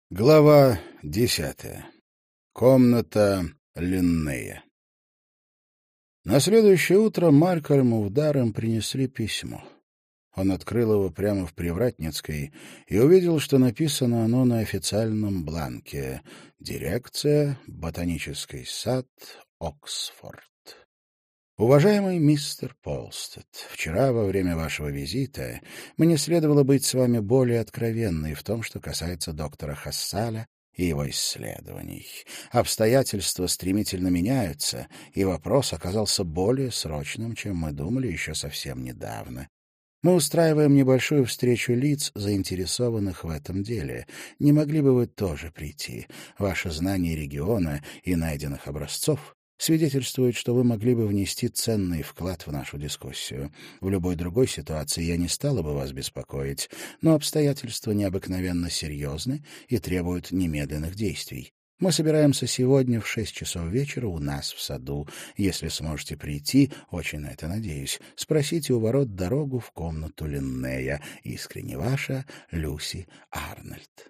Глава 10. Комната Линнея. На следующее утро Малькольму в Дарем принесли письмо. Он открыл его прямо в Привратницкой и увидел, что написано оно на официальном бланке «Дирекция, Ботанический сад, Оксфорд». «Уважаемый мистер Полстед, вчера во время вашего визита мне следовало быть с вами более откровенной в том, что касается доктора Хассаля и его исследований. Обстоятельства стремительно меняются, и вопрос оказался более срочным, чем мы думали еще совсем недавно. Мы устраиваем небольшую встречу лиц, заинтересованных в этом деле. Не могли бы вы тоже прийти? Ваше знание региона и найденных образцов свидетельствует, что вы могли бы внести ценный вклад в нашу дискуссию. В любой другой ситуации я не стала бы вас беспокоить, но обстоятельства необыкновенно серьезны и требуют немедленных действий. Мы собираемся сегодня в 6 часов вечера у нас в саду. Если сможете прийти, очень на это надеюсь, спросите у ворот дорогу в комнату Линнея. Искренне ваша Люси Арнольд».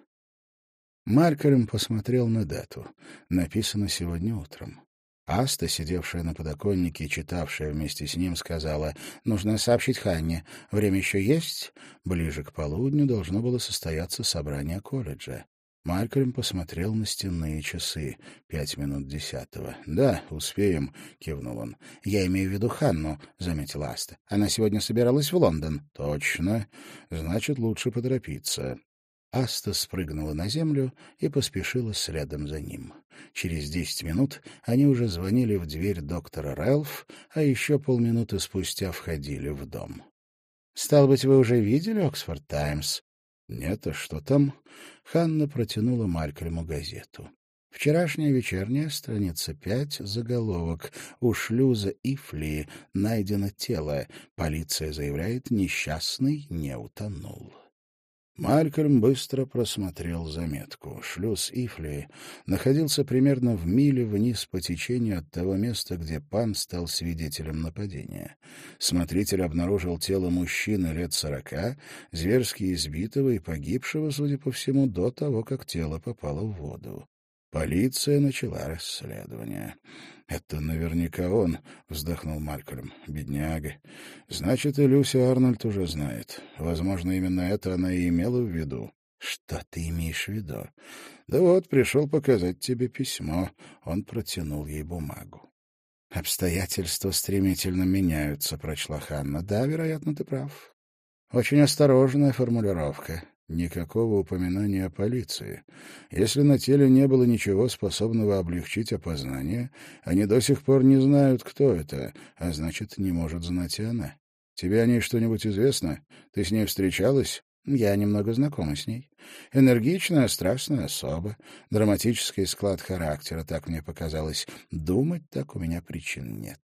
Малькольм посмотрел на дату. Написано сегодня утром. Аста, сидевшая на подоконнике и читавшая вместе с ним, сказала: «Нужно сообщить Ханне. Время еще есть?» Ближе к полудню должно было состояться собрание колледжа. Малькольм посмотрел на стенные часы. 5 минут 10. «Да, успеем», — кивнул он. «Я имею в виду Ханну», — заметила Аста. «Она сегодня собиралась в Лондон». «Точно. Значит, лучше поторопиться». Аста спрыгнула на землю и поспешила следом за ним. Через 10 минут они уже звонили в дверь доктора Рэлф, а еще полминуты спустя входили в дом. «Стало быть, вы уже видели «Оксфорд Таймс»?» «Нет, а что там?» Ханна протянула Малькольму газету. «Вчерашняя вечерняя, страница 5, заголовок. У шлюза Ифли найдено тело. Полиция заявляет, несчастный не утонул». Малькольм быстро просмотрел заметку. Шлюз Ифли находился примерно в миле вниз по течению от того места, где Пан стал свидетелем нападения. Смотритель обнаружил тело мужчины лет 40, зверски избитого и погибшего, судя по всему, до того, как тело попало в воду. Полиция начала расследование. «Это наверняка он», — вздохнул Малькольм. «Бедняга. Значит, и Люси Арнольд уже знает. Возможно, именно это она и имела в виду». «Что ты имеешь в виду?» «Да вот, пришел показать тебе письмо». Он протянул ей бумагу. «Обстоятельства стремительно меняются», — прочла Ханна. «Да, вероятно, ты прав. Очень осторожная формулировка». Никакого упоминания о полиции. Если на теле не было ничего, способного облегчить опознание, они до сих пор не знают, кто это, а значит, не может знать и она. Тебе о ней что-нибудь известно? Ты с ней встречалась? Я немного знакома с ней. Энергичная, страстная особа, драматический склад характера, так мне показалось. Думать так у меня причин нет.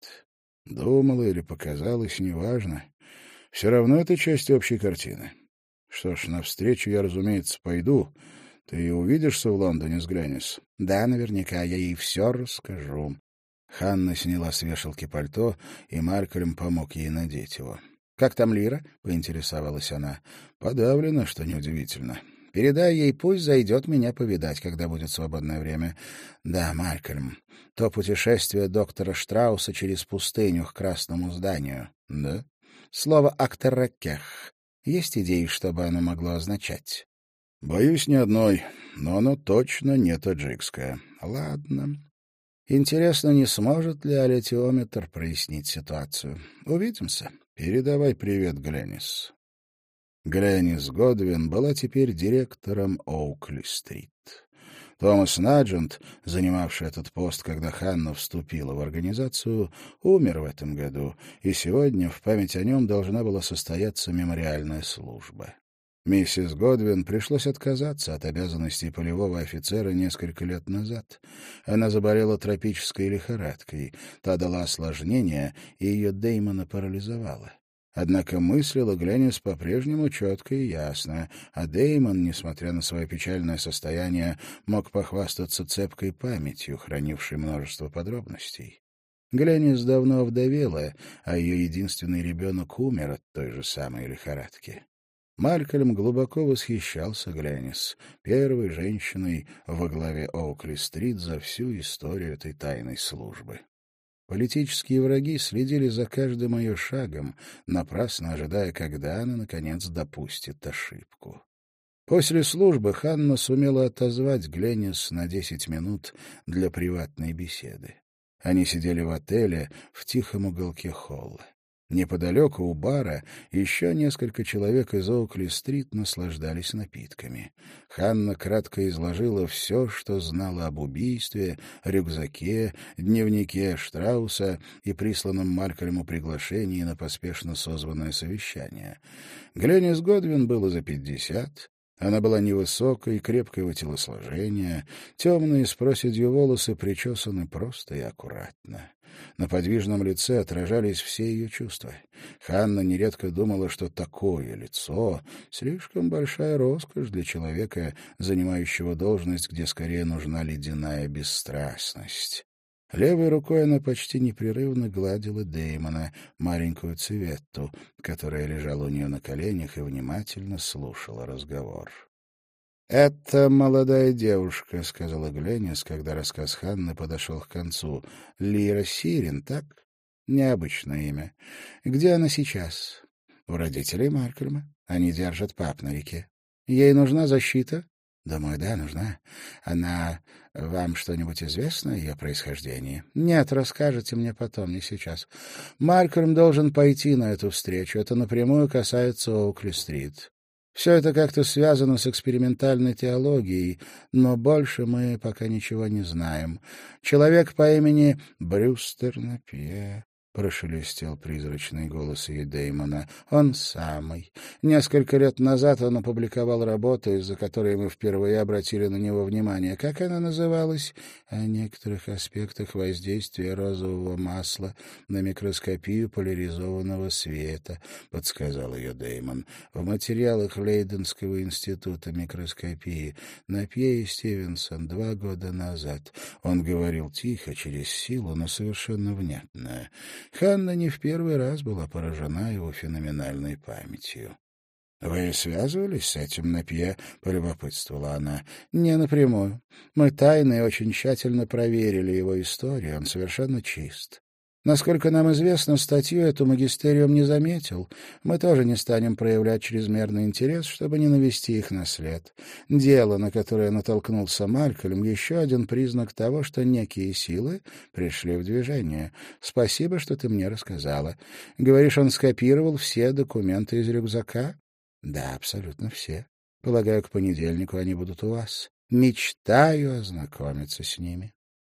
Думала или показалось, неважно. Все равно это часть общей картины. Что ж, навстречу я, разумеется, пойду. Ты увидишься в Лондоне с Глянис? Да, наверняка, я ей все расскажу. Ханна сняла с вешалки пальто, и Малькольм помог ей надеть его. «Как там Лира?» — поинтересовалась она. «Подавлена, что неудивительно. Передай ей, пусть зайдет меня повидать, когда будет свободное время. Да, Малькольм, то путешествие доктора Штрауса через пустыню к Красному зданию. Да? Слово «актерракех». Есть идеи, что бы оно могло означать?» «Боюсь, ни одной, но оно точно не таджикское». «Ладно. Интересно, не сможет ли аллитиометр прояснить ситуацию? Увидимся. Передавай привет Глэнис». Глэнис Годвин была теперь директором Оукли-стрит. Томас Наджент, занимавший этот пост, когда Ханна вступила в организацию, умер в этом году, и сегодня в память о нем должна была состояться мемориальная служба. Миссис Годвин пришлось отказаться от обязанностей полевого офицера несколько лет назад. Она заболела тропической лихорадкой, та дала осложнения, и ее Деймона парализовала. Однако мыслила Глянис по-прежнему четко и ясно, а Деймон, несмотря на свое печальное состояние, мог похвастаться цепкой памятью, хранившей множество подробностей. Глянис давно овдовела, а ее единственный ребенок умер от той же самой лихорадки. Малькольм глубоко восхищался Гленнис, первой женщиной во главе Оукли-стрит за всю историю этой тайной службы. Политические враги следили за каждым ее шагом, напрасно ожидая, когда она, наконец, допустит ошибку. После службы Ханна сумела отозвать Гленнис на 10 минут для приватной беседы. Они сидели в отеле в тихом уголке холла. Неподалеку у бара еще несколько человек из Оукли-стрит наслаждались напитками. Ханна кратко изложила все, что знала об убийстве, рюкзаке, дневнике Штрауса и присланном Малькольму приглашении на поспешно созванное совещание. Гленнис Годвин было за 50. Она была невысокой, крепкого телосложения, темные с проседью волосы причесаны просто и аккуратно. На подвижном лице отражались все ее чувства. Ханна нередко думала, что такое лицо — слишком большая роскошь для человека, занимающего должность, где скорее нужна ледяная бесстрастность. Левой рукой она почти непрерывно гладила Дэймона, маленькую Циветту, которая лежала у нее на коленях и внимательно слушала разговор. «Это молодая девушка», — сказала Гленнис, когда рассказ Ханны подошел к концу. «Лира Сирин, так? Необычное имя. Где она сейчас?» «У родителей Малькольма. Они держат пап на реке. Ей нужна защита?» «Думаю, да, нужна. Она... Вам что-нибудь известно о ее происхождении?» «Нет, расскажете мне потом, не сейчас. Малькольм должен пойти на эту встречу. Это напрямую касается Оукли-стрит. Все это как-то связано с экспериментальной теологией, но больше мы пока ничего не знаем. Человек по имени Брюстер Напье», — прошелестел призрачный голос ей Дэймона. «Он самый. Несколько лет назад он опубликовал работу, из-за которой мы впервые обратили на него внимание. Как она называлась? О некоторых аспектах воздействия розового масла на микроскопию поляризованного света», — подсказал ее Дэймон. «В материалах Лейденского института микроскопии Напье и Стивенсон 2 года назад». Он говорил тихо, через силу, но совершенно внятно. Ханна не в первый раз была поражена его феноменальной памятью. «Вы связывались с этим Напье?» — полюбопытствовала она. «Не напрямую. Мы тайно и очень тщательно проверили его историю. Он совершенно чист. Насколько нам известно, статью эту магистериум не заметил. Мы тоже не станем проявлять чрезмерный интерес, чтобы не навести их на след. Дело, на которое натолкнулся Малькольм, еще один признак того, что некие силы пришли в движение. Спасибо, что ты мне рассказала. Говоришь, он скопировал все документы из рюкзака?» «Да, абсолютно все. Полагаю, к понедельнику они будут у вас. Мечтаю ознакомиться с ними».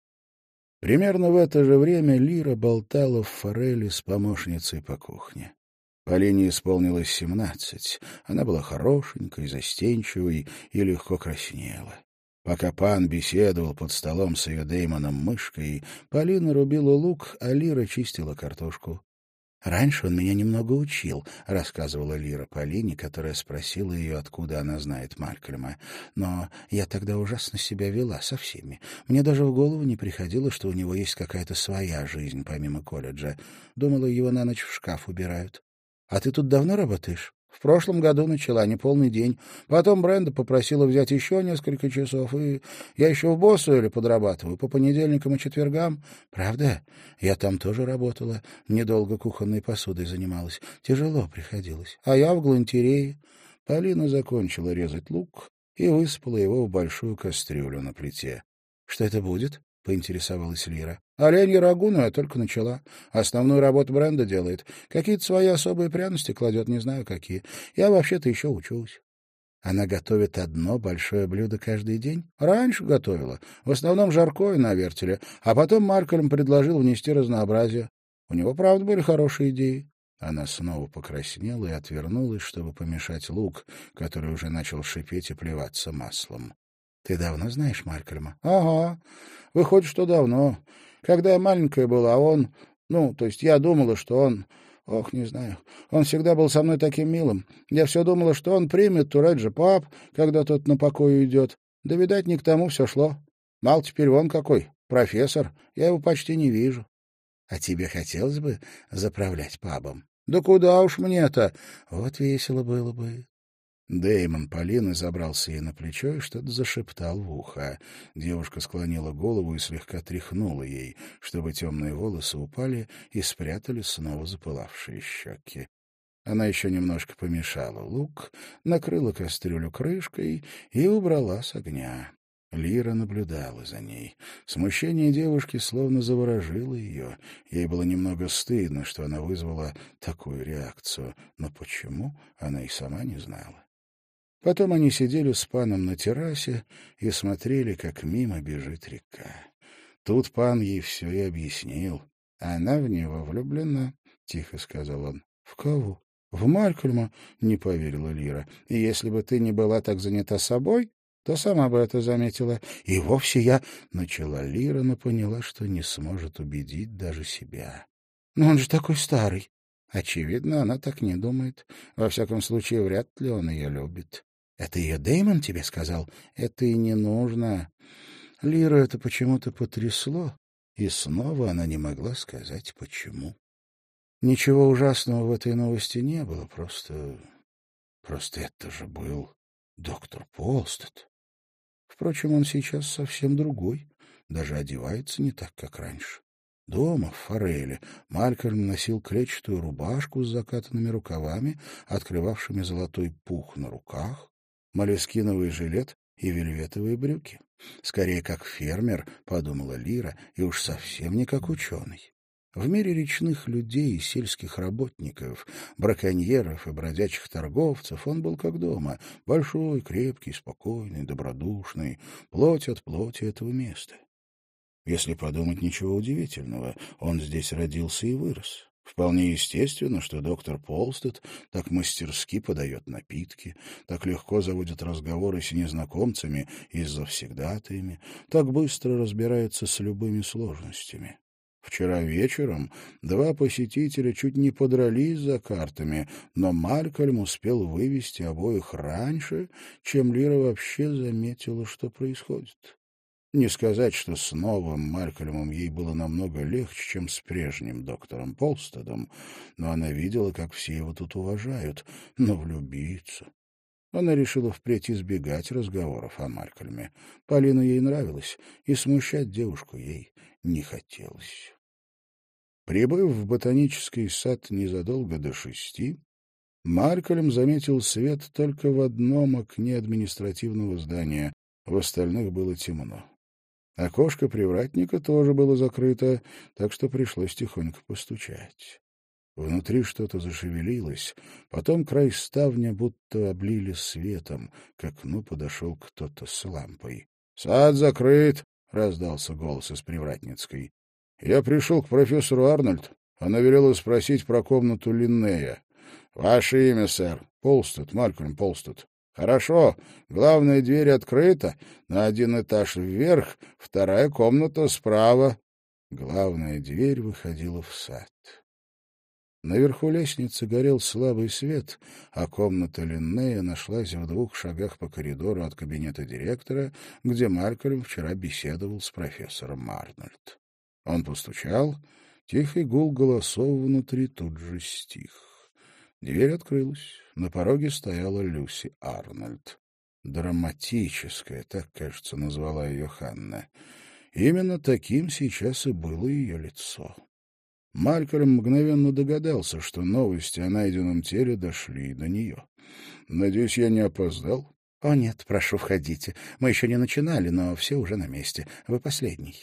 Примерно в это же время Лира болтала в форели с помощницей по кухне. Полине исполнилось 17. Она была хорошенькой, застенчивой и легко краснела. Пока пан беседовал под столом с ее Дэймоном мышкой, Полина рубила лук, а Лира чистила картошку. «Раньше он меня немного учил», — рассказывала Лира Полине, которая спросила ее, откуда она знает Малькольма. «Но я тогда ужасно себя вела со всеми. Мне даже в голову не приходило, что у него есть какая-то своя жизнь, помимо колледжа. Думала, его на ночь в шкаф убирают. А ты тут давно работаешь?» «В прошлом году начала, не полный день. Потом Бренда попросила взять еще несколько часов, и я еще в Боссуэле подрабатываю по понедельникам и четвергам». «Правда? Я там тоже работала. Недолго кухонной посудой занималась. Тяжело приходилось. А я в галантерее». Полина закончила резать лук и высыпала его в большую кастрюлю на плите. «Что это будет?» — поинтересовалась Лира. «Оленье рагу, но я только начала. Основную работу Бренда делает. Какие-то свои особые пряности кладет, не знаю какие. Я вообще-то еще учусь». «Она готовит одно большое блюдо каждый день?» «Раньше готовила. В основном жаркое на вертеле. А потом Малькольм предложил внести разнообразие. У него, правда, были хорошие идеи». Она снова покраснела и отвернулась, чтобы помешать лук, который уже начал шипеть и плеваться маслом. «Ты давно знаешь Малькольма?» «Ага. Выходит, что давно. Когда я маленькая была, он... то есть я думала, что он... Ох, не знаю. Он всегда был со мной таким милым. Я все думала, что он примет Туреджи пап, когда тот на покой уйдет. Да, видать, не к тому все шло. Мал теперь вон какой, профессор. Я его почти не вижу». «А тебе хотелось бы заправлять пабом?» «Да куда уж мне-то? Вот весело было бы». Дэймон Полины забрался ей на плечо и что-то зашептал в ухо. Девушка склонила голову и слегка тряхнула ей, чтобы темные волосы упали и спрятали снова запылавшие щеки. Она еще немножко помешала лук, накрыла кастрюлю крышкой и убрала с огня. Лира наблюдала за ней. Смущение девушки словно заворожило ее. Ей было немного стыдно, что она вызвала такую реакцию. Но почему, она и сама не знала. Потом они сидели с паном на террасе и смотрели, как мимо бежит река. Тут пан ей все и объяснил. «Она в него влюблена», — тихо сказал он. «В кого?» «В Малькольма», — не поверила Лира. «И если бы ты не была так занята собой, то сама бы это заметила. И вовсе я...» — начала Лира, но поняла, что не сможет убедить даже себя. «Но он же такой старый». Очевидно, она так не думает. Во всяком случае, вряд ли он ее любит. «Это ее Дэймон тебе сказал?» «Это и не нужно». Лиру это почему-то потрясло, и снова она не могла сказать, почему. Ничего ужасного в этой новости не было, просто это же был доктор Полстед. Впрочем, он сейчас совсем другой, даже одевается не так, как раньше. Дома, в форели, Малькольм носил клетчатую рубашку с закатанными рукавами, открывавшими золотой пух на руках, молескиновый жилет и вельветовые брюки. Скорее, как фермер, подумала Лира, и уж совсем не как ученый. В мире речных людей и сельских работников, браконьеров и бродячих торговцев он был как дома, большой, крепкий, спокойный, добродушный, плоть от плоти этого места. Если подумать, ничего удивительного, он здесь родился и вырос. Вполне естественно, что доктор Полстед так мастерски подает напитки, так легко заводит разговоры с незнакомцами и с завсегдатаями, так быстро разбирается с любыми сложностями. Вчера вечером два посетителя чуть не подрались за картами, но Малькольм успел вывести обоих раньше, чем Лира вообще заметила, что происходит. Не сказать, что с новым Малькольмом ей было намного легче, чем с прежним доктором Полстедом, но она видела, как все его тут уважают, но влюбиться. Она решила впредь избегать разговоров о Малькольме. Полина ей нравилась, и смущать девушку ей не хотелось. Прибыв в ботанический сад незадолго до 6, Малькольм заметил свет только в одном окне административного здания, в остальных было темно. Окошко привратника тоже было закрыто, так что пришлось тихонько постучать. Внутри что-то зашевелилось, потом край ставня будто облили светом, к окну подошел кто-то с лампой. — Сад закрыт! — раздался голос из привратницкой. — Я пришел к профессору Арнольд. Она велела спросить про комнату Линнея. — Ваше имя, сэр? — Полстед, Малькольм Полстед. Хорошо, главная дверь открыта, на один этаж вверх, вторая комната справа. Главная дверь выходила в сад. Наверху лестницы горел слабый свет, а комната Линнея нашлась в 2 шагах по коридору от кабинета директора, где Малькольм вчера беседовал с профессором Арнольд. Он постучал, тихий гул голосов внутри тут же стих. Дверь открылась. На пороге стояла Люси Арнольд. Драматическая, так, кажется, назвала ее Ханна. Именно таким сейчас и было ее лицо. Малькольм мгновенно догадался, что новости о найденном теле дошли и до нее. «Надеюсь, я не опоздал?» «О, нет, прошу, входите. Мы еще не начинали, но все уже на месте. Вы последний».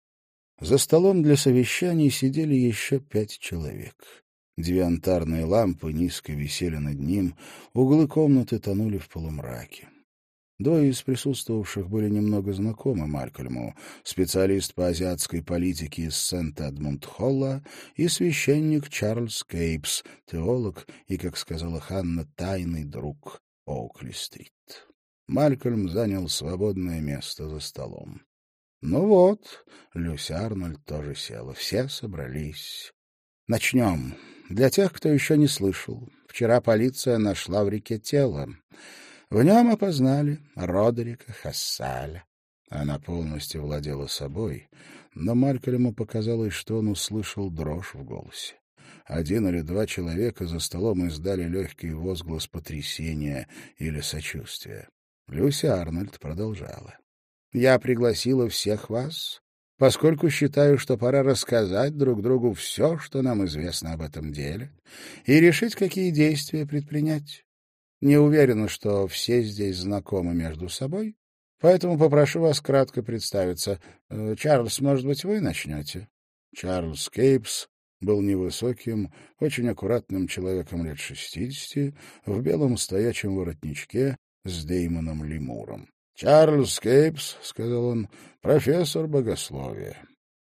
За столом для совещаний сидели еще 5 человек. 2 янтарные лампы низко висели над ним, углы комнаты тонули в полумраке. 2 из присутствовавших были немного знакомы Малькольму: специалист по азиатской политике из Сент-Эдмунд-Холла и священник Чарльз Кейпс, теолог и, как сказала Ханна, тайный друг Оукли-стрит. Малькольм занял свободное место за столом. Ну вот, Люси Арнольд тоже села. Все собрались. Начнем. Для тех, кто еще не слышал, вчера полиция нашла в реке тело. В нем опознали Родерика Хассаля. Она полностью владела собой, но Малькольму показалось, что он услышал дрожь в голосе. один или два человека за столом издали легкий возглас потрясения или сочувствия. Люси Арнольд продолжала. «Я пригласила всех вас, поскольку считаю, что пора рассказать друг другу все, что нам известно об этом деле, и решить, какие действия предпринять. Не уверена, что все здесь знакомы между собой, поэтому попрошу вас кратко представиться. Чарльз, может быть, вы начнете?» Чарльз Кейпс был невысоким, очень аккуратным человеком лет 60, в белом стоячем воротничке с Деймоном Лемуром. «Чарльз Кейпс, — сказал он, — профессор богословия.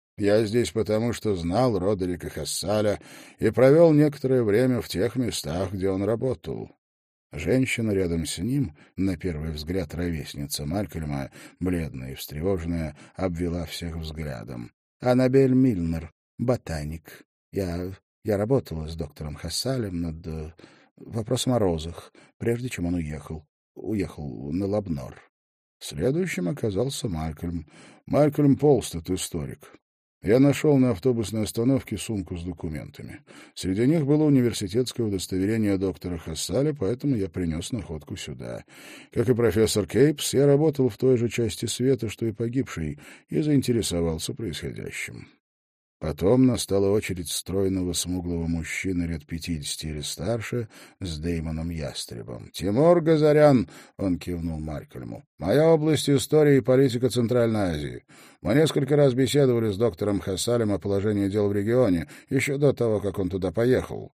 Я здесь потому, что знал Родерика Хассаля и провел некоторое время в тех местах, где он работал». Женщина рядом с ним, на первый взгляд ровесница Малькольма, бледная и встревоженная, обвела всех взглядом. «Аннабель Милнер, ботаник. Я работала с доктором Хассалем над вопросом о розах, прежде чем он уехал. Уехал на Лабнор». Следующим оказался Малькольм. Малькольм Полстед, историк. Я нашел на автобусной остановке сумку с документами. Среди них было университетское удостоверение доктора Хассаля, поэтому я принес находку сюда. Как и профессор Кейпс, я работал в той же части света, что и погибший, и заинтересовался происходящим. Потом настала очередь стройного смуглого мужчины лет 50 или старше с Деймоном Ястребом. «Тимур Газарян!» — он кивнул Малькольму. «Моя область истории и политика Центральной Азии. Мы несколько раз беседовали с доктором Хассалем о положении дел в регионе, еще до того, как он туда поехал».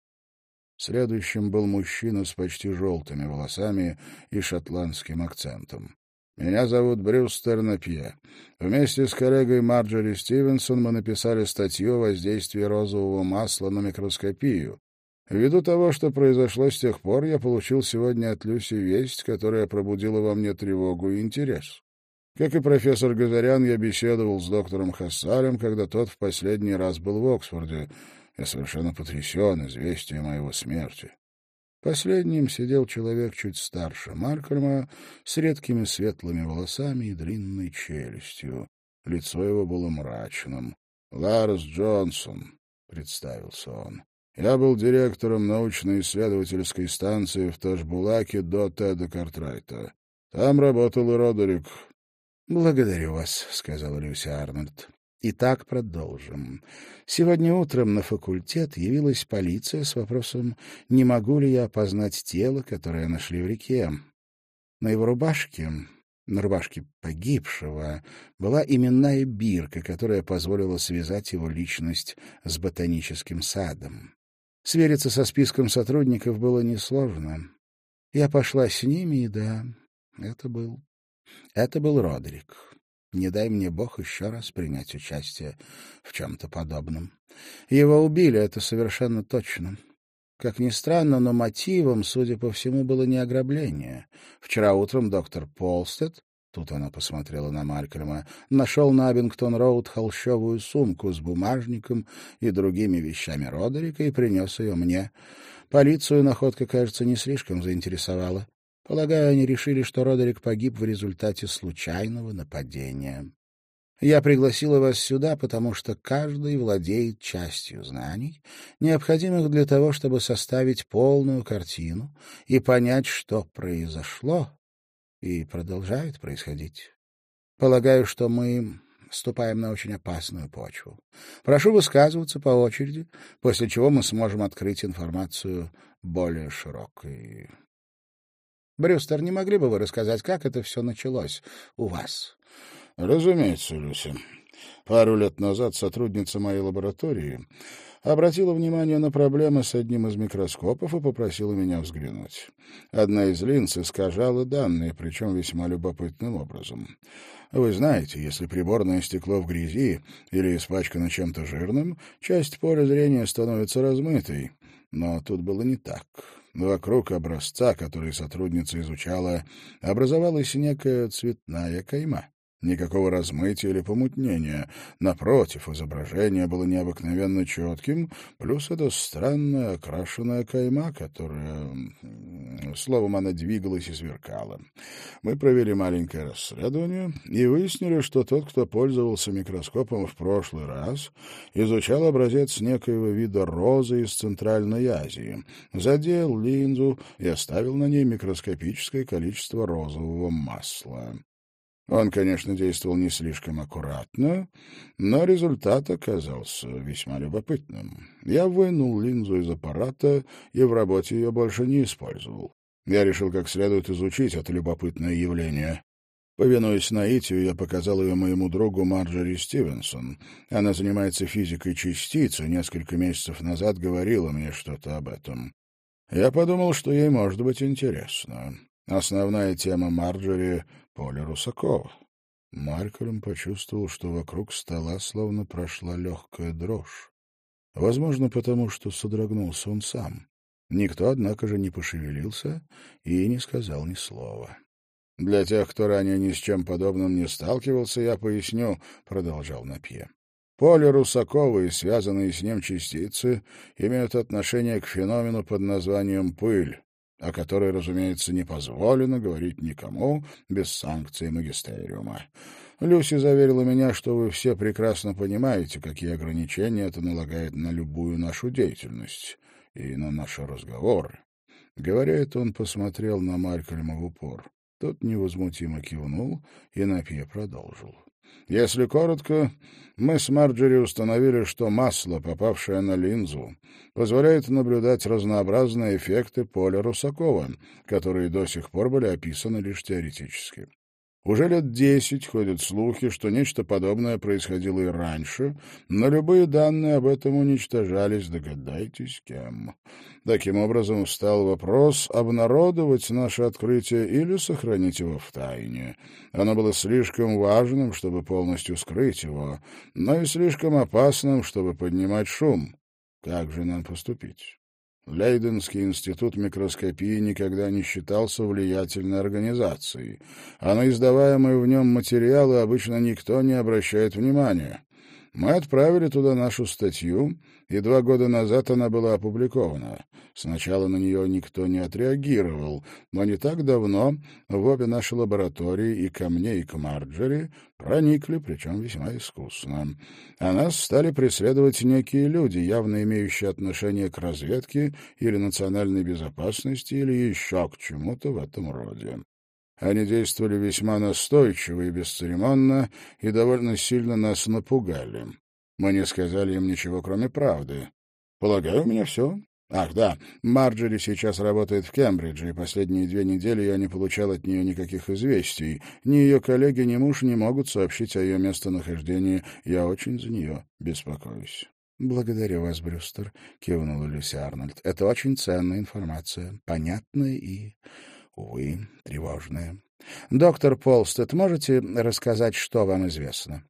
Следующим был мужчина с почти желтыми волосами и шотландским акцентом. «Меня зовут Брюс Тернапье. Вместе с коллегой Марджори Стивенсон мы написали статью о воздействии розового масла на микроскопию. Ввиду того, что произошло с тех пор, я получил сегодня от Люси весть, которая пробудила во мне тревогу и интерес. Как и профессор Газарян, я беседовал с доктором Хассалем, когда тот в последний раз был в Оксфорде. Я совершенно потрясен известием о его смерти». Последним сидел человек чуть старше Малькольма, с редкими светлыми волосами и длинной челюстью. Лицо его было мрачным. «Ларс Джонсон», — представился он. «Я был директором научно-исследовательской станции в Ташбулаке до Теда Картрайта. Там работал и Родерик». «Благодарю вас», — сказала Люси Арнольд. «Итак, продолжим. Сегодня утром на факультет явилась полиция с вопросом, не могу ли я опознать тело, которое нашли в реке. На его рубашке, на рубашке погибшего, была именная бирка, которая позволила связать его личность с ботаническим садом. Свериться со списком сотрудников было несложно. Я пошла с ними, и да, это был Родерик. Не дай мне Бог еще раз принять участие в чем-то подобном. Его убили, это совершенно точно. Как ни странно, но мотивом, судя по всему, было не ограбление. Вчера утром доктор Полстед, тут она посмотрела на Малькольма, нашел на Абингтон-роуд холщовую сумку с бумажником и другими вещами Родерика и принес ее мне. Полицию находка, кажется, не слишком заинтересовала. Полагаю, они решили, что Родерик погиб в результате случайного нападения. Я пригласила вас сюда, потому что каждый владеет частью знаний, необходимых для того, чтобы составить полную картину и понять, что произошло и продолжает происходить. Полагаю, что мы ступаем на очень опасную почву. Прошу высказываться по очереди, после чего мы сможем открыть информацию более широкой. Брюстер, не могли бы вы рассказать, как это все началось у вас? — Разумеется, Люси. Пару лет назад сотрудница моей лаборатории обратила внимание на проблемы с одним из микроскопов и попросила меня взглянуть. Одна из линз искажала данные, причем весьма любопытным образом. Вы знаете, если приборное стекло в грязи или испачкано чем-то жирным, часть поля зрения становится размытой. Но тут было не так. Вокруг образца, который сотрудница изучала, образовалась некая цветная кайма. Никакого размытия или помутнения. Напротив, изображение было необыкновенно четким, плюс эта странная окрашенная кайма, которая... Словом, она двигалась и сверкала. Мы провели маленькое расследование и выяснили, что тот, кто пользовался микроскопом в прошлый раз, изучал образец некоего вида розы из Центральной Азии, задел линзу и оставил на ней микроскопическое количество розового масла. Он, конечно, действовал не слишком аккуратно, но результат оказался весьма любопытным. Я вынул линзу из аппарата и в работе ее больше не использовал. Я решил как следует изучить это любопытное явление. Повинуясь наитию, я показал ее моему другу Марджори Стивенсон. Она занимается физикой частиц, и несколько месяцев назад говорила мне что-то об этом. Я подумал, что ей может быть интересно. Основная тема Марджори — поле Русакова. Малькольм почувствовал, что вокруг стола словно прошла легкая дрожь. Возможно, потому что содрогнулся он сам. Никто, однако же, не пошевелился и не сказал ни слова. «Для тех, кто ранее ни с чем подобным не сталкивался, я поясню», — продолжал Напье. «Поле Русакова и связанные с ним частицы имеют отношение к феномену под названием «пыль», о которой, разумеется, не позволено говорить никому без санкции магистериума. Люси заверила меня, что вы все прекрасно понимаете, какие ограничения это налагает на любую нашу деятельность и на наши разговоры». Говоря это, он посмотрел на Малькольма в упор. Тот невозмутимо кивнул, и Напье продолжил. Если коротко, мы с Марджори установили, что масло, попавшее на линзу, позволяет наблюдать разнообразные эффекты поля Русакова, которые до сих пор были описаны лишь теоретически. Уже лет 10 ходят слухи, что нечто подобное происходило и раньше, но любые данные об этом уничтожались, догадайтесь, кем. Таким образом, встал вопрос, обнародовать наше открытие или сохранить его в тайне. Оно было слишком важным, чтобы полностью скрыть его, но и слишком опасным, чтобы поднимать шум. Как же нам поступить? Лейденский институт микроскопии никогда не считался влиятельной организацией, а на издаваемые в нем материалы обычно никто не обращает внимания. Мы отправили туда нашу статью, и 2 года назад она была опубликована. Сначала на нее никто не отреагировал, но не так давно в обе наши лаборатории и ко мне, и к Марджори проникли, причем весьма искусно. А нас стали преследовать некие люди, явно имеющие отношение к разведке или национальной безопасности, или еще к чему-то в этом роде. Они действовали весьма настойчиво и бесцеремонно и довольно сильно нас напугали. Мы не сказали им ничего, кроме правды. Полагаю, у меня все. Ах, да, Марджори сейчас работает в Кембридже, и последние 2 недели я не получал от нее никаких известий. Ни ее коллеги, ни муж не могут сообщить о ее местонахождении. Я очень за нее беспокоюсь. «Благодарю вас, Брюстер», — кивнула Люси Арнольд. «Это очень ценная информация, понятная и, увы, тревожная. Доктор Полстед, можете рассказать, что вам известно?»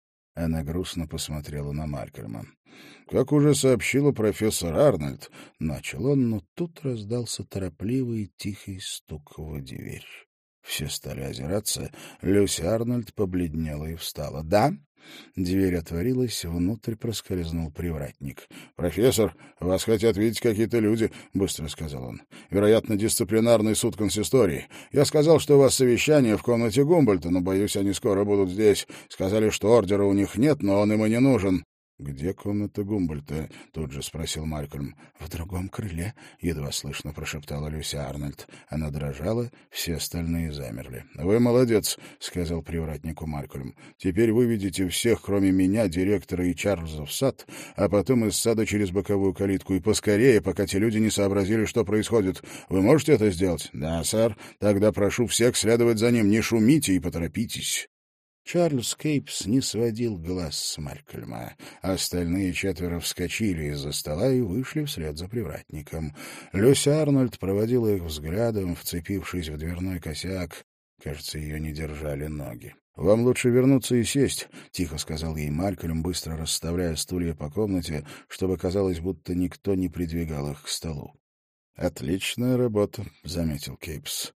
Она грустно посмотрела на Малькольма. «Как уже сообщила профессор Арнольд», — начал он, но тут раздался торопливый тихий стук в дверь. Все стали озираться. Люси Арнольд побледнела и встала. «Да?» Дверь отворилась, внутрь проскользнул привратник. «Профессор, вас хотят видеть какие-то люди», — быстро сказал он. «Вероятно, дисциплинарный суд консистории. Я сказал, что у вас совещание в комнате Гумбольдта, но, боюсь, они скоро будут здесь. Сказали, что ордера у них нет, но он им и не нужен». «Где комната Гумбольдта?» — тут же спросил Малькольм. «В другом крыле», — едва слышно прошептала Люси Арнольд. Она дрожала, все остальные замерли. «Вы молодец», — сказал привратнику Малькольм. «Теперь выведите всех, кроме меня, директора и Чарльза, в сад, а потом из сада через боковую калитку. И поскорее, пока те люди не сообразили, что происходит. Вы можете это сделать?» «Да, сэр. Тогда прошу всех следовать за ним. Не шумите и поторопитесь». Чарльз Кейпс не сводил глаз с Малькольма. Остальные 4 вскочили из-за стола и вышли вслед за привратником. Люси Арнольд проводила их взглядом, вцепившись в дверной косяк. Кажется, ее не держали ноги. «Вам лучше вернуться и сесть», — тихо сказал ей Малькольм, быстро расставляя стулья по комнате, чтобы казалось, будто никто не придвигал их к столу. «Отличная работа», — заметил Кейпс.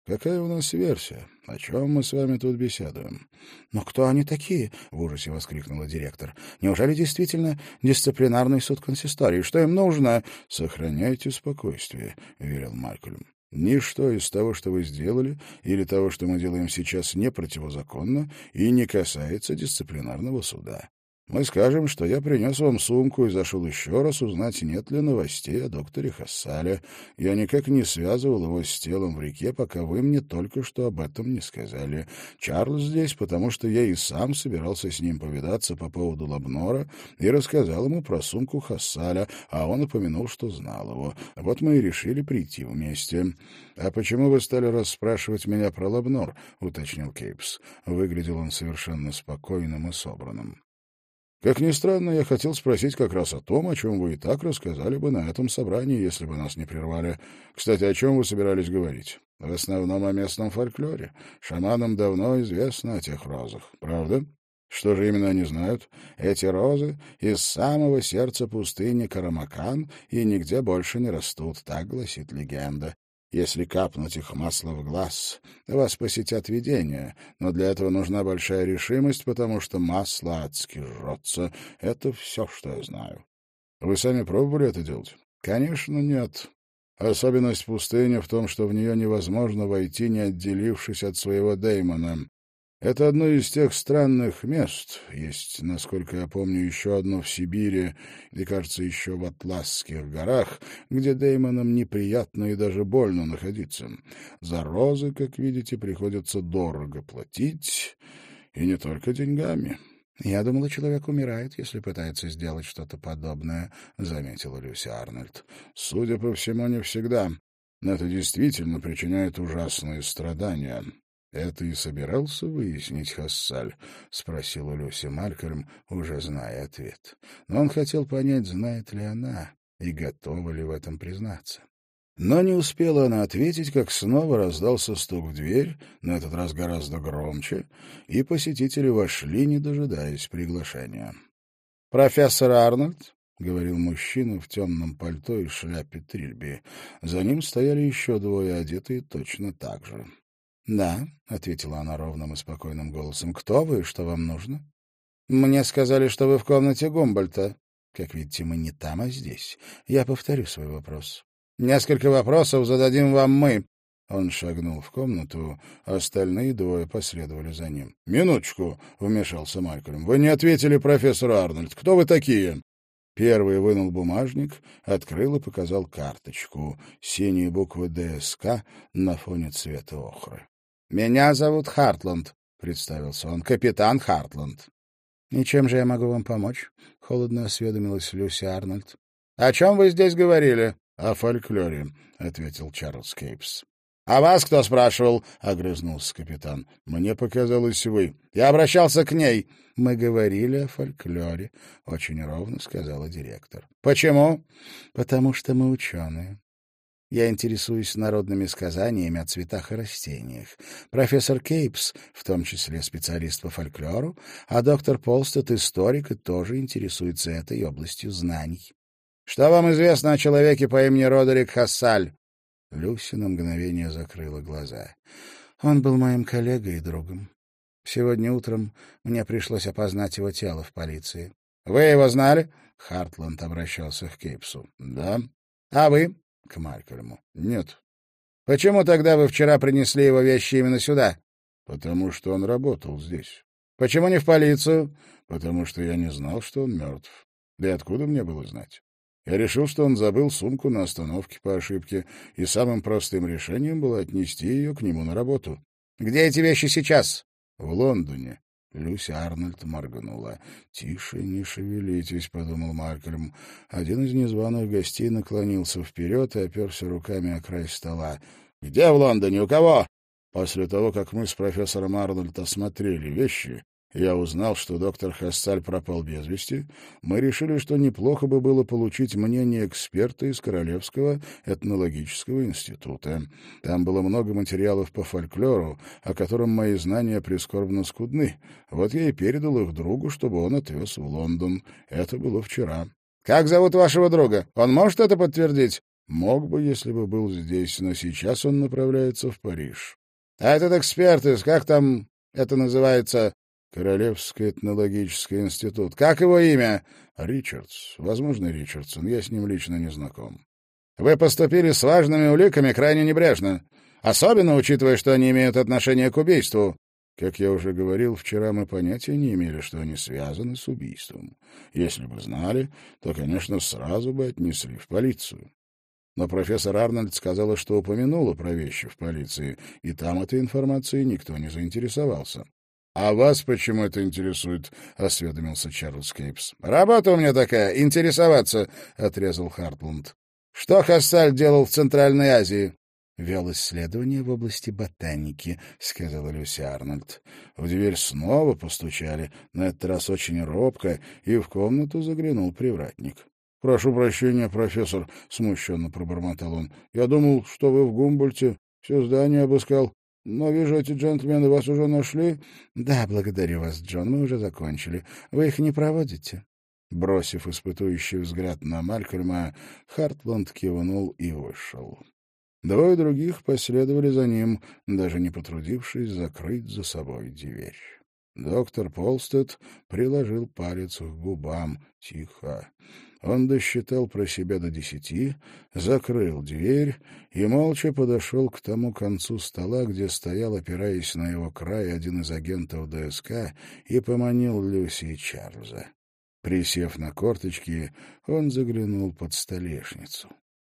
Какая у нас версия? О чем мы с вами тут беседуем? — Но кто они такие? — в ужасе воскликнула директор. — Неужели действительно дисциплинарный суд консистории? Что им нужно? — Сохраняйте спокойствие, — велел Малькольм. Ничто из того, что вы сделали, или того, что мы делаем сейчас, не противозаконно и не касается дисциплинарного суда. Мы скажем, что я принес вам сумку и зашел еще раз узнать, нет ли новостей о докторе Хассале. Я никак не связывал его с телом в реке, пока вы мне только что об этом не сказали. Чарльз здесь, потому что я и сам собирался с ним повидаться по поводу Лабнора и рассказал ему про сумку Хассаля, а он упомянул, что знал его. Вот мы и решили прийти вместе. — А почему вы стали расспрашивать меня про Лабнор? — уточнил Кейпс. Выглядел он совершенно спокойным и собранным. Как ни странно, я хотел спросить как раз о том, о чем вы и так рассказали бы на этом собрании, если бы нас не прервали. Кстати, о чем вы собирались говорить? В основном о местном фольклоре. Шаманам давно известно о тех розах, правда? Что же именно они знают? Эти розы из самого сердца пустыни Карамакан и нигде больше не растут, так гласит легенда. Если капнуть их масло в глаз, вас посетят видения, но для этого нужна большая решимость, потому что масло адски жжется. Это все, что я знаю. Вы сами пробовали это делать? Конечно, нет. Особенность пустыни в том, что в нее невозможно войти, не отделившись от своего Дэймона. Это одно из тех странных мест. Есть, насколько я помню, еще одно в Сибири и, кажется, еще в Атласских горах, где Дэймонам неприятно и даже больно находиться. За розы, как видите, приходится дорого платить, и не только деньгами. — Я думала, человек умирает, если пытается сделать что-то подобное, — заметила Люси Арнольд. — Судя по всему, не всегда. Но это действительно причиняет ужасные страдания. — Это и собирался выяснить Хассаль? — спросил у Люси Малькольм, уже зная ответ. Но он хотел понять, знает ли она и готова ли в этом признаться. Но не успела она ответить, как снова раздался стук в дверь, на этот раз гораздо громче, и посетители вошли, не дожидаясь приглашения. — Профессор Арнольд? — говорил мужчина в темном пальто и шляпе Трильби. За ним стояли еще двое, одетые точно так же. — Да, — ответила она ровным и спокойным голосом. — Кто вы и что вам нужно? — Мне сказали, что вы в комнате Гумбольдта. Как видите, мы не там, а здесь. Я повторю свой вопрос. — Несколько вопросов зададим вам мы. Он шагнул в комнату, а остальные двое последовали за ним. — Минуточку, — вмешался Малькольм. — Вы не ответили профессору Арнольд. Кто вы такие? Первый вынул бумажник, открыл и показал карточку. Синие буквы ДСК на фоне цвета охры. «Меня зовут Хартланд», — представился он, — «капитан Хартланд». «И чем же я могу вам помочь?» — холодно осведомилась Люси Арнольд. «О чем вы здесь говорили?» «О фольклоре», — ответил Чарльз Кейпс. «А вас кто спрашивал?» — огрызнулся капитан. «Мне показалось, вы». «Я обращался к ней». «Мы говорили о фольклоре», — очень ровно сказала директор. «Почему?» «Потому что мы ученые. Я интересуюсь народными сказаниями о цветах и растениях. Профессор Кейпс, в том числе специалист по фольклору, а доктор Полстед — историк и тоже интересуется этой областью знаний. Что вам известно о человеке по имени Родерик Хассаль?» Люси на мгновение закрыла глаза. Он был моим коллегой и другом. Сегодня утром мне пришлось опознать его тело в полиции. — Вы его знали? — Хартланд обращался к Кейпсу. — Да. — А вы? — к Малькольму. — Нет. — Почему тогда вы вчера принесли его вещи именно сюда? — Потому что он работал здесь. — Почему не в полицию? — Потому что я не знал, что он мертв. Да и откуда мне было знать? Я решил, что он забыл сумку на остановке по ошибке, и самым простым решением было отнести ее к нему на работу. — Где эти вещи сейчас? — В Лондоне. Люси Арнольд моргнула. «Тише, не шевелитесь», — подумал Малькольм. Один из незваных гостей наклонился вперед и оперся руками о край стола. «Где в Лондоне? У кого?» «После того, как мы с профессором Арнольд осмотрели вещи, я узнал, что доктор Хассаль пропал без вести. Мы решили, что неплохо бы было получить мнение эксперта из Королевского этнологического института. Там было много материалов по фольклору, о котором мои знания прискорбно скудны. Вот я и передал их другу, чтобы он отвез в Лондон. Это было вчера. — Как зовут вашего друга? Он может это подтвердить? Мог бы, если бы был здесь, но сейчас он направляется в Париж. — А этот эксперт как там это называется? Королевский этнологический институт. Как его имя? Ричардс. Возможно, Ричардсон. Я с ним лично не знаком. Вы поступили с важными уликами крайне небрежно, особенно учитывая, что они имеют отношение к убийству. Как я уже говорил, вчера мы понятия не имели, что они связаны с убийством. Если бы знали, то, конечно, сразу бы отнесли в полицию. Но профессор Арнольд сказала, что упомянула про вещи в полиции, и там этой информацией никто не заинтересовался. — А вас почему это интересует? — осведомился Чарльз Кейпс. — Работа у меня такая — интересоваться, — отрезал Хартланд. — Что Хассаль делал в Центральной Азии? — Вел исследования в области ботаники, — сказала Люси Арнольд. В дверь снова постучали, на этот раз очень робко, и в комнату заглянул привратник. — Прошу прощения, профессор, — смущенно пробормотал он. — Я думал, что вы в Гумбольдте. Все здание обыскал. Но вижу, эти джентльмены вас уже нашли. — Да, благодарю вас, Джон, мы уже закончили. Вы их не проводите? Бросив испытующий взгляд на Малькольма, Хартланд кивнул и вышел. Двое других последовали за ним, даже не потрудившись закрыть за собой дверь. Доктор Полстед приложил палец к губам. Тихо. Он досчитал про себя до 10, закрыл дверь и молча подошел к тому концу стола, где стоял, опираясь на его край, один из агентов ДСК, и поманил Люси и Чарльза. Присев на корточки, он заглянул под столешницу.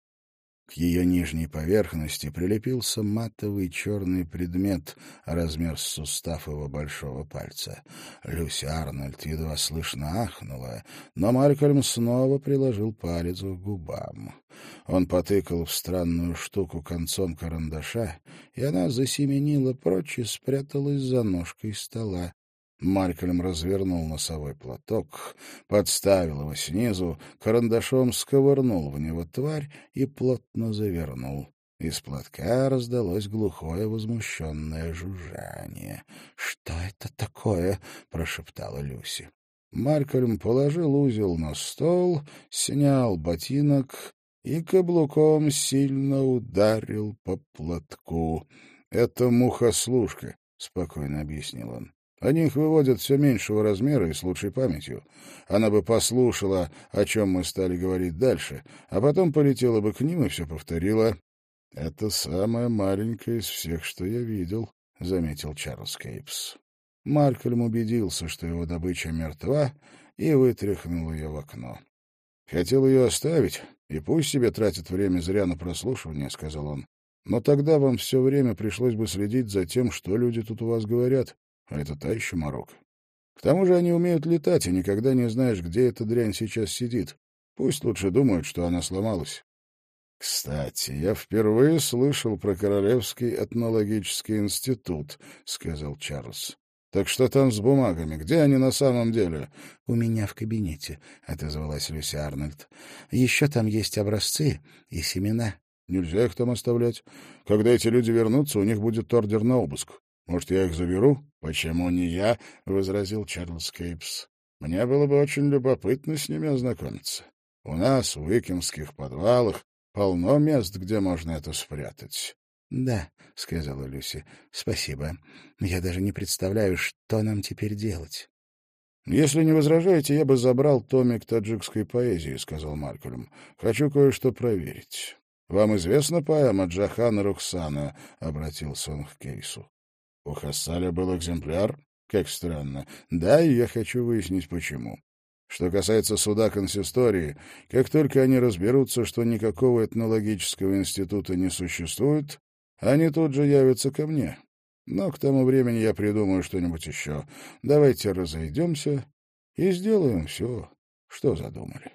К ее нижней поверхности прилепился матовый черный предмет размер с сустав его большого пальца. Люси Арнольд едва слышно ахнула, но Малькольм снова приложил палец к губам. Он потыкал в странную штуку концом карандаша, и она засеменила прочь и спряталась за ножкой стола. Малькольм развернул носовой платок, подставил его снизу, карандашом сковырнул в него тварь и плотно завернул. Из платка раздалось глухое возмущенное жужжание. — Что это такое? — прошептала Люси. Малькольм положил узел на стол, снял ботинок и каблуком сильно ударил по платку. — Это мухослушка, — спокойно объяснил он. Они их выводят все меньшего размера и с лучшей памятью. Она бы послушала, о чем мы стали говорить дальше, а потом полетела бы к ним и все повторила. — Это самая маленькая из всех, что я видел, — заметил Чарльз Кейпс. Малькольм убедился, что его добыча мертва, и вытряхнул ее в окно. — Хотел ее оставить, и пусть себе тратит время зря на прослушивание, — сказал он. — Но тогда вам все время пришлось бы следить за тем, что люди тут у вас говорят. А это та еще морока. К тому же они умеют летать, и никогда не знаешь, где эта дрянь сейчас сидит. Пусть лучше думают, что она сломалась. — Кстати, я впервые слышал про Королевский этнологический институт, — сказал Чарльз. — Так что там с бумагами? Где они на самом деле? — У меня в кабинете, — отозвалась Люси Арнольд. — Еще там есть образцы и семена. — Нельзя их там оставлять. Когда эти люди вернутся, у них будет ордер на обыск. Может, я их заберу? — Почему не я? — возразил Чарльз Кейпс. — Мне было бы очень любопытно с ними ознакомиться. У нас в Уикемских подвалах полно мест, где можно это спрятать. — Да, — сказала Люси, — спасибо. Я даже не представляю, что нам теперь делать. — Если не возражаете, я бы забрал томик таджикской поэзии, — сказал Малькольм. — Хочу кое-что проверить. — Вам известна поэма Джахана Рухсана? — обратился он к Кейсу. У Хассаля был экземпляр? Как странно. Да, и я хочу выяснить, почему. Что касается суда консистории, как только они разберутся, что никакого этнологического института не существует, они тут же явятся ко мне. Но к тому времени я придумаю что-нибудь еще. Давайте разойдемся и сделаем все, что задумали.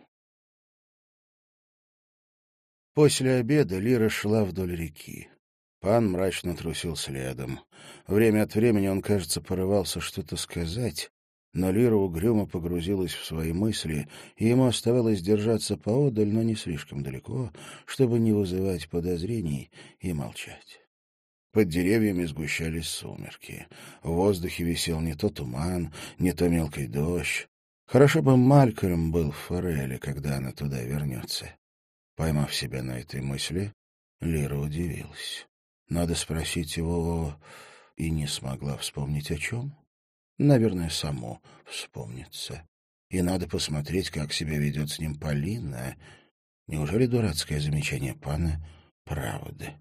После обеда Лира шла вдоль реки. Пан мрачно трусил следом. Время от времени он, кажется, порывался что-то сказать, но Лира угрюмо погрузилась в свои мысли, и ему оставалось держаться поодаль, но не слишком далеко, чтобы не вызывать подозрений и молчать. Под деревьями сгущались сумерки. В воздухе висел не то туман, не то мелкий дождь. Хорошо бы Малькольм был в Фореле, когда она туда вернется. Поймав себя на этой мысли, Лира удивилась. Надо спросить его, и не смогла вспомнить о чем. Наверное, само вспомнится. И надо посмотреть, как себя ведет с ним Полина. Неужели дурацкое замечание пана правда?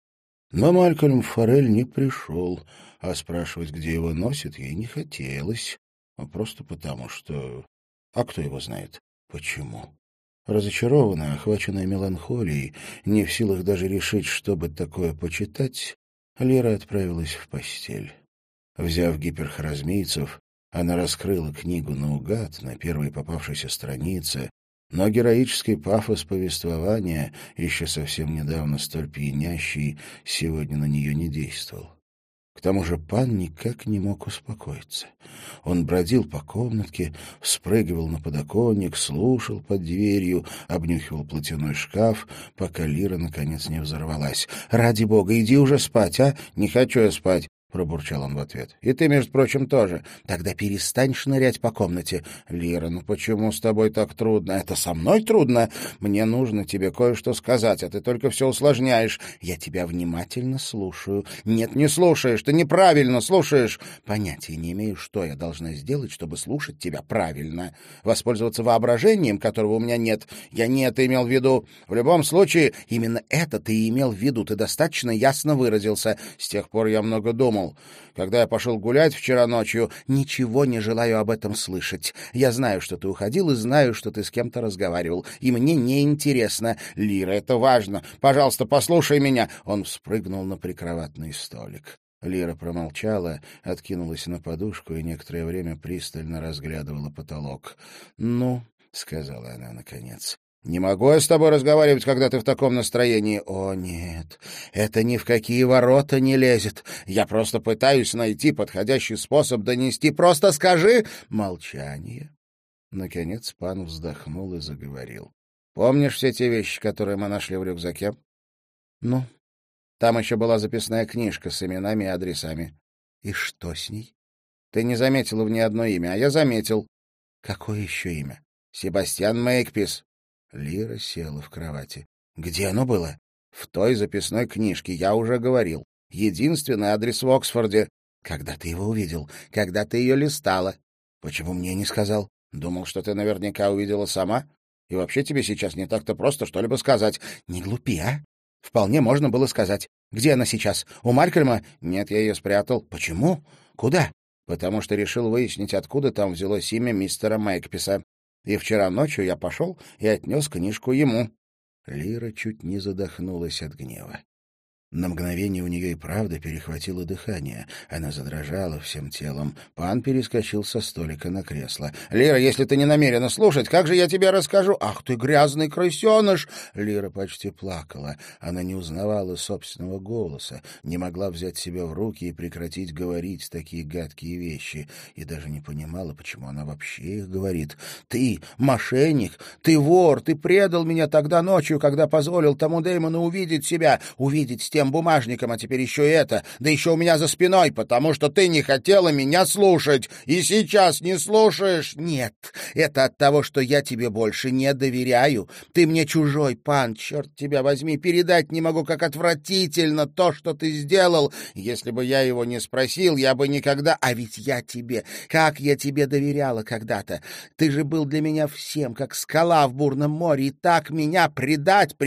Но Малькольм Форель не пришел, а спрашивать, где его носит, ей не хотелось. Просто потому, что... А кто его знает? Почему? Разочарованная, охваченная меланхолией, не в силах даже решить, что бы такое почитать, Лера отправилась в постель. Взяв гиперхоразмийцев, она раскрыла книгу наугад на первой попавшейся странице, но героический пафос повествования, еще совсем недавно столь пьянящий, сегодня на нее не действовал. К тому же пан никак не мог успокоиться. Он бродил по комнатке, вспрыгивал на подоконник, слушал под дверью, обнюхивал платяной шкаф, пока Лира наконец не взорвалась. «Ради бога, иди уже спать, а!» «Не хочу я спать», — пробурчал он в ответ. «И ты, между прочим, тоже. Тогда перестань шнырять по комнате». «Лира, ну почему с тобой так трудно?» «Это со мной трудно? Мне нужно тебе кое-что сказать, а ты только все усложняешь. Я тебя внимательно слушаю». «Нет, не слушаешь, ты неправильно слушаешь». «Понятия не имею, что я должна сделать, чтобы слушать тебя правильно. Воспользоваться воображением, которого у меня нет. Я не это имел в виду. В любом случае, именно это ты и имел в виду. Ты достаточно ясно выразился. С тех пор я много думал. Когда я пошел гулять вчера ночью, ничего не желаю об этом слышать. Я знаю, что ты уходил, и знаю, что ты с кем-то разговаривал. И мне не интересно. Лира, это важно. Пожалуйста, послушай меня». Он вспрыгнул на прикроватный столик. Лира промолчала, откинулась на подушку и некоторое время пристально разглядывала потолок. «Ну», — сказала она наконец, — «не могу я с тобой разговаривать, когда ты в таком настроении». «О, нет, это ни в какие ворота не лезет. Я просто пытаюсь найти подходящий способ донести. Просто скажи...» Молчание. Наконец пан вздохнул и заговорил. «Помнишь все те вещи, которые мы нашли в рюкзаке?» «Ну?» «Там еще была записная книжка с именами и адресами». «И что с ней?» «Ты не заметила в ней одно имя, а я заметил». «Какое еще имя?» «Себастьян Мейкпис». Лира села в кровати. «Где оно было?» «В той записной книжке, я уже говорил. Единственный адрес в Оксфорде». «Когда ты его увидел? Когда ты ее листала?» «Почему мне не сказал?» «Думал, что ты наверняка увидела сама. И вообще тебе сейчас не так-то просто что-либо сказать». «Не глупи, а? Вполне можно было сказать. Где она сейчас? У Малькольма?» «Нет, я ее спрятал». «Почему? Куда?» «Потому что решил выяснить, откуда там взялось имя мистера Мейкписа. И вчера ночью я пошел и отнес книжку ему». Лира чуть не задохнулась от гнева. На мгновение у нее и правда перехватило дыхание. Она задрожала всем телом. Пан перескочил со столика на кресло. «Лира, если ты не намерена слушать, как же я тебе расскажу?» «Ах ты, грязный крысеныш!» Лира почти плакала. Она не узнавала собственного голоса, не могла взять себя в руки и прекратить говорить такие гадкие вещи. И даже не понимала, почему она вообще их говорит. «Ты мошенник! Ты вор! Ты предал меня тогда ночью, когда позволил тому Дэймону увидеть себя, увидеть с тем бумажником, а теперь еще и это, да еще у меня за спиной, потому что ты не хотела меня слушать, и сейчас не слушаешь». «Нет, это от того, что я тебе больше не доверяю. Ты мне чужой, пан, черт тебя возьми, передать не могу, как отвратительно то, что ты сделал. Если бы я его не спросил, я бы никогда... А ведь я тебе, как я тебе доверяла когда-то. Ты же был для меня всем, как скала в бурном море, и так меня предать?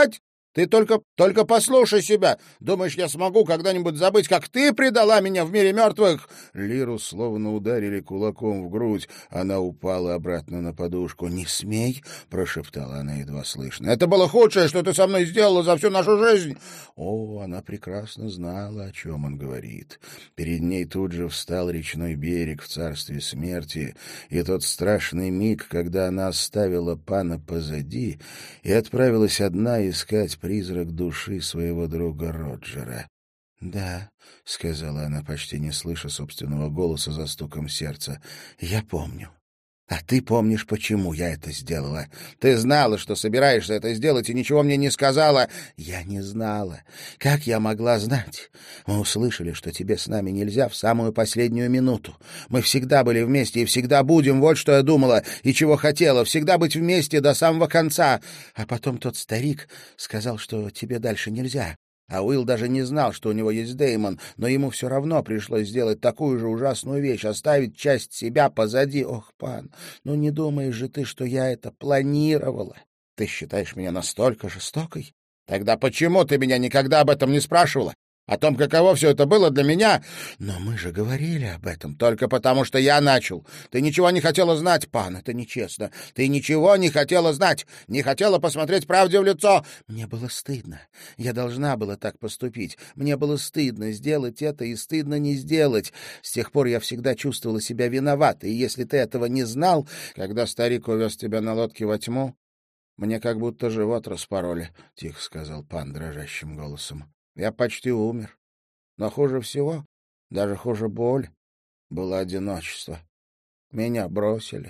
Ты только послушай себя. Думаешь, я смогу когда-нибудь забыть, как ты предала меня в мире мертвых?» Лиру словно ударили кулаком в грудь. Она упала обратно на подушку. «Не смей!» — прошептала она едва слышно. «Это было худшее, что ты со мной сделала за всю нашу жизнь!» О, она прекрасно знала, о чем он говорит. Перед ней тут же встал речной берег в царстве смерти, и тот страшный миг, когда она оставила пана позади и отправилась одна искать призрак души своего друга Роджера. «Да», — сказала она, почти не слыша собственного голоса за стуком сердца, — «я помню. А ты помнишь, почему я это сделала. Ты знала, что собираешься это сделать, и ничего мне не сказала. Я не знала. Как я могла знать? Мы услышали, что тебе с нами нельзя в самую последнюю минуту. Мы всегда были вместе и всегда будем. Вот что я думала и чего хотела. Всегда быть вместе до самого конца. А потом тот старик сказал, что тебе дальше нельзя. А Уилл даже не знал, что у него есть Дэймон, но ему все равно пришлось сделать такую же ужасную вещь — оставить часть себя позади. Ох, пан, ну не думаешь же ты, что я это планировала? Ты считаешь меня настолько жестокой? Тогда почему ты меня никогда об этом не спрашивала? О том, каково все это было для меня? Но мы же говорили об этом только потому, что я начал. Ты ничего не хотела знать, пан, это нечестно. Ты ничего не хотела знать, не хотела посмотреть правде в лицо. Мне было стыдно. Я должна была так поступить. Мне было стыдно сделать это и стыдно не сделать. С тех пор я всегда чувствовала себя виноватой, и если ты этого не знал, когда старик увез тебя на лодке во тьму, мне как будто живот распороли, — тихо сказал пан дрожащим голосом. Я почти умер. Но хуже всего, даже хуже боли, было одиночество. Меня бросили.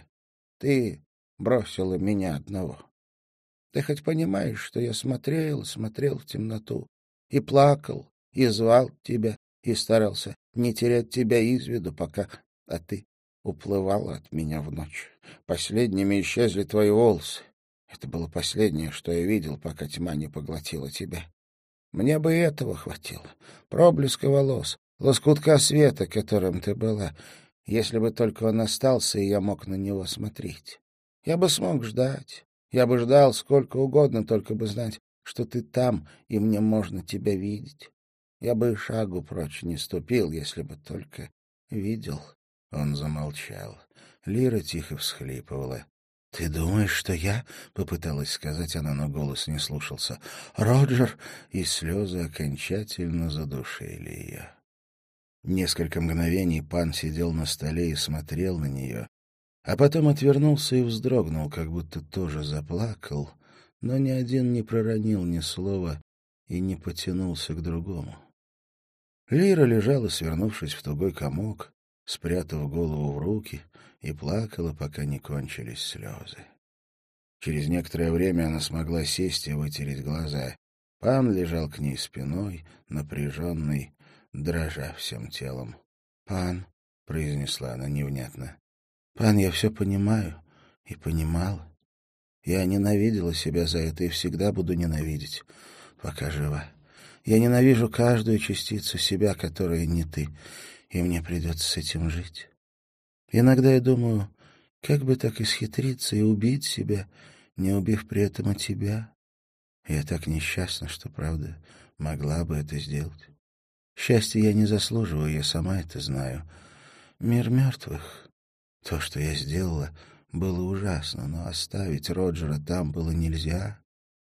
Ты бросила меня одного. Ты хоть понимаешь, что я смотрел в темноту и плакал, и звал тебя, и старался не терять тебя из виду, пока... А ты уплывала от меня в ночь. Последними исчезли твои волосы. Это было последнее, что я видел, пока тьма не поглотила тебя. Мне бы и этого хватило. Проблеска волос, лоскутка света, которым ты была, если бы только он остался, и я мог на него смотреть. Я бы смог ждать. Я бы ждал сколько угодно, только бы знать, что ты там, и мне можно тебя видеть. Я бы и шагу прочь не ступил, если бы только видел. Он замолчал. Лира тихо всхлипывала. — Ты думаешь, что я? — попыталась сказать она, но голос не слушался. — Роджер! И слезы окончательно задушили ее. Несколько мгновений пан сидел на столе и смотрел на нее, а потом отвернулся и вздрогнул, как будто тоже заплакал, но ни один не проронил ни слова и не потянулся к другому. Лира лежала, свернувшись в тугой комок, спрятав голову в руки, и плакала, пока не кончились слезы. Через некоторое время она смогла сесть и вытереть глаза. Пан лежал к ней спиной, напряженный, дрожа всем телом. — Пан, — произнесла она невнятно, — пан, я все понимаю и понимала. Я ненавидела себя за это и всегда буду ненавидеть, пока жива. Я ненавижу каждую частицу себя, которая не ты, и мне придется с этим жить. Иногда я думаю, как бы так исхитриться и убить себя, не убив при этом и тебя. Я так несчастна, что, правда, могла бы это сделать. Счастья я не заслуживаю, я сама это знаю. Мир мертвых. То, что я сделала, было ужасно, но оставить Роджера там было нельзя.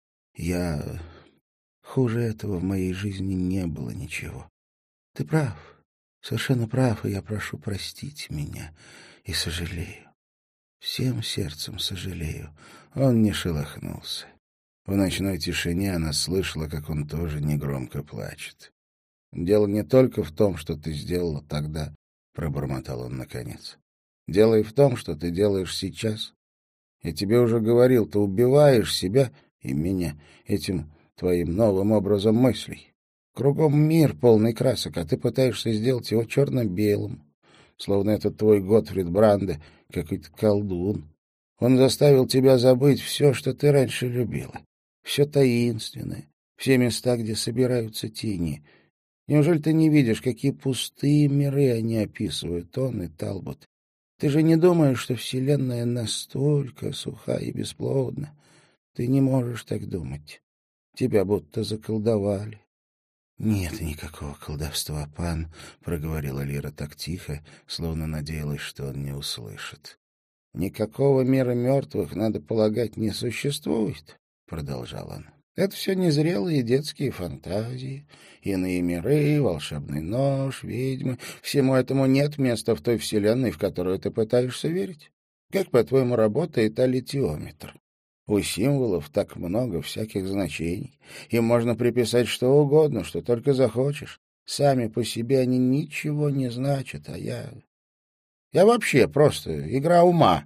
Хуже этого в моей жизни не было ничего. Ты прав, совершенно прав, и я прошу простить меня и сожалею. Всем сердцем сожалею. Он не шелохнулся. В ночной тишине она слышала, как он тоже негромко плачет. «Дело не только в том, что ты сделала тогда», — пробормотал он наконец. «Дело и в том, что ты делаешь сейчас. Я тебе уже говорил, ты убиваешь себя и меня этим твоим новым образом мыслей. Кругом мир полный красок, а ты пытаешься сделать его черно-белым, словно это твой Готфрид Бранде, какой-то колдун. Он заставил тебя забыть все, что ты раньше любила, все таинственное, все места, где собираются тени. Неужели ты не видишь, какие пустые миры они описывают, он и Талбот? Ты же не думаешь, что Вселенная настолько суха и бесплодна? Ты не можешь так думать. Тебя будто заколдовали. — Нет никакого колдовства, пан, — проговорила Лира так тихо, словно надеялась, что он не услышит. — Никакого мира мертвых, надо полагать, не существует, — продолжал он. — Это все незрелые детские фантазии, иные миры, волшебный нож, ведьмы. Всему этому нет места в той вселенной, в которую ты пытаешься верить. Как, по-твоему, работает аллитиометр? У символов так много всяких значений. Им можно приписать что угодно, что только захочешь. Сами по себе они ничего не значат, а я вообще просто игра ума.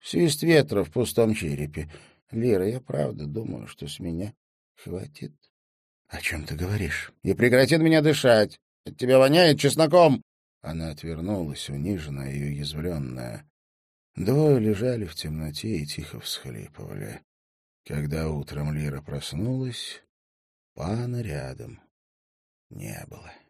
Свист ветра в пустом черепе. Лира, я правда думаю, что с меня хватит. — О чем ты говоришь? — И прекратит меня дышать. От тебя воняет чесноком. Она отвернулась, униженная и уязвленная. Двое лежали в темноте и тихо всхлипывали. Когда утром Лира проснулась, пана рядом не было.